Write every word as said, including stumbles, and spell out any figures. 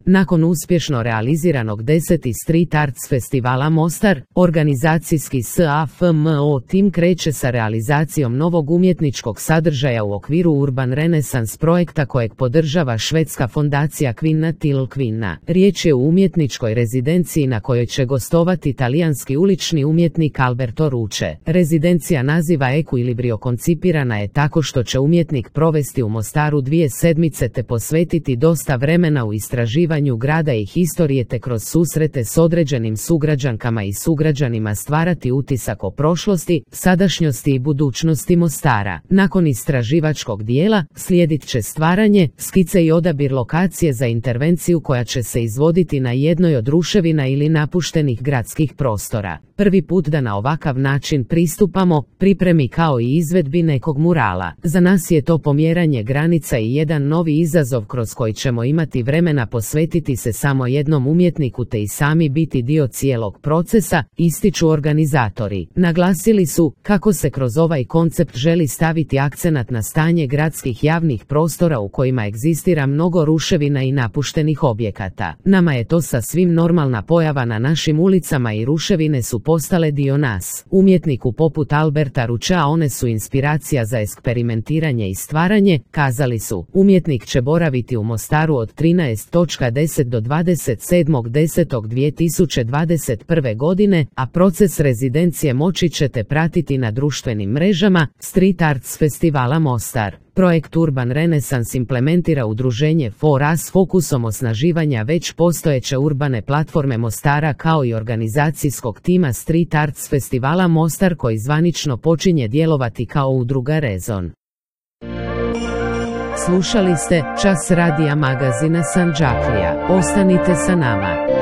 Nakon uspješno realiziranog deseti Street Arts festivala Mostar, organizacijski S A F M O tim kreće sa realizacijom novog umjetničkog sadržaja u okviru Urban Renaissance projekta kojeg podržava švedska fondacija Kvinna till Kvinna. Riječ je o umjetničkoj rezidenciji na kojoj će gostovati talijanski ulični umjetnik Alberto Ruce. Rezidencija naziva Equilibrio koncipirana je tako što će umjetnik provesti u Mostaru dvije sedmice te posvetiti dosta vremena u istraživanju grada i historije te kroz susrete s određenim sugrađankama i sugrađanima stvarati utisak o prošlosti, sadašnjosti i budućnosti Mostara. Nakon istraživačkog dijela, slijedit će stvaranje, skice i odabir lokacije za intervenciju koja će se izvoditi na jednoj od ruševina ili napuštenih gradskih prostora. Prvi put da na ovakav način pristupamo pripremi kao i izvedbi nekog murala. Za nas je to pomjeranje granica i jedan novi izazov kroz koji ćemo imati vremena posvetiti se samo jednom umjetniku te i sami biti dio cijelog procesa, ističu organizatori. Naglasili su kako se kroz ovaj koncept želi staviti akcenat na stanje gradskih javnih prostora u kojima egzistira mnogo ruševina i napuštenih objekata. Nama je to sasvim normalna pojava na našim ulicama i ruševine su postale dio nas. Umjetniku poput Alberta Rucea one su inspiracija za eksperimentiranje i stvaranje, kazali su. Umjetnik će boraviti u Mostaru od trinaestog desetog do dvadeset sedmog desetog dvije tisuće dvadeset prve godine, a proces rezidencije moći ćete pratiti na društvenim mrežama Street Arts festivala Mostar. Projekt Urban Renaissance implementira udruženje For Us s fokusom osnaživanja već postojeće urbane platforme Mostara kao i organizacijskog tima Street Arts festivala Mostar koji zvanično počinje djelovati kao udruga Rezon. Slušali ste Čas radija magazina Sandžaklija. Ostanite sa nama.